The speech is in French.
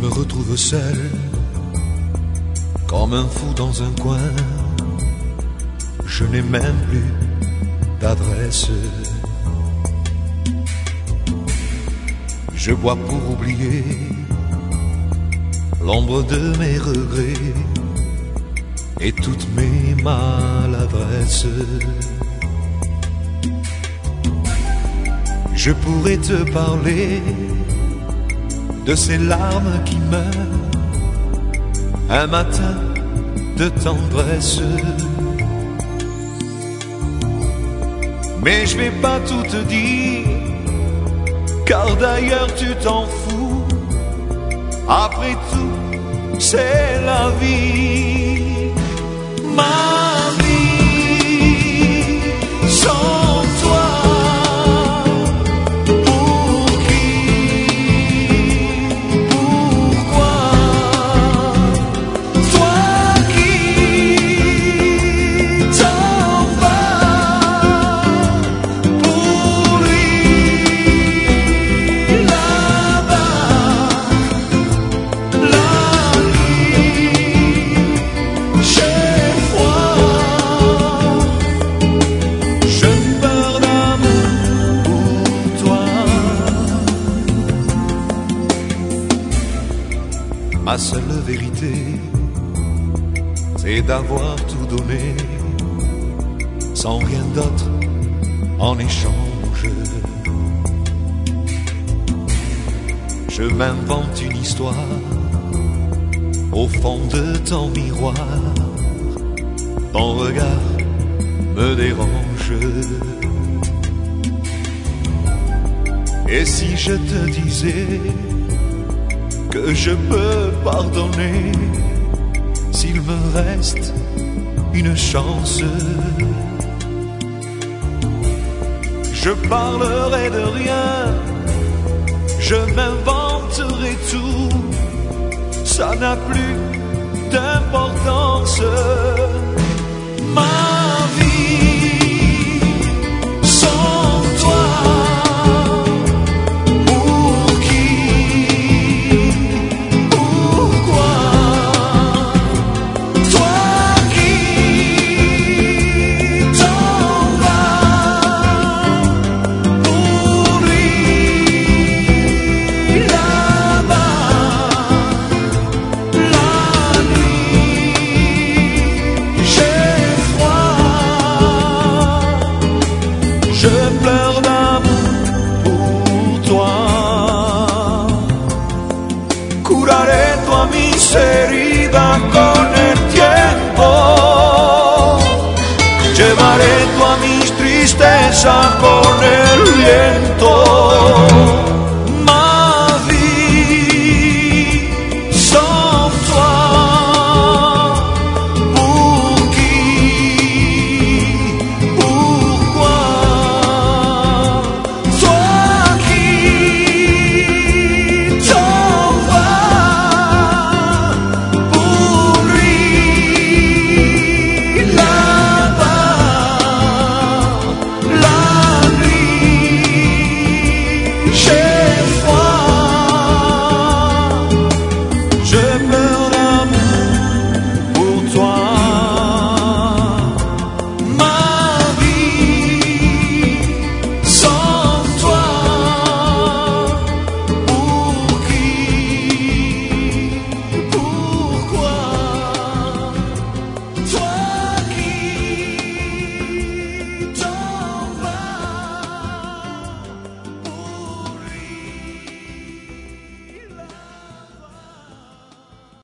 me retrouve seul, comme un fou dans un coin. Je n'ai même plus d'adresse. Je bois pour oublier l'ombre de mes regrets et toutes mes maladresses. Je pourrais te parler de ces larmes qui meurent un matin de tendresse. Mais je vais pas tout te dire, car d'ailleurs tu t'en fous. Après tout, c'est la vie, ma vie sans toi. Pour qui, pourquoi, toi qui t'en vas pour lui là-bas. Ma seule vérité, c'est d'avoir tout donné, sans rien d'autre en échange. Je m'invente une histoire au fond de ton miroir. Ton regard me dérange. Et si je te disais que je peux pardonner, s'il me reste une chance, je parlerai de rien, je m'inventerai tout, ça n'a plus d'importance. Ma vie sans toi. Je pleure d'amour pour toi. Curaré tu miseria con el tiempo. Llevaré tu mis tristeza con el viento.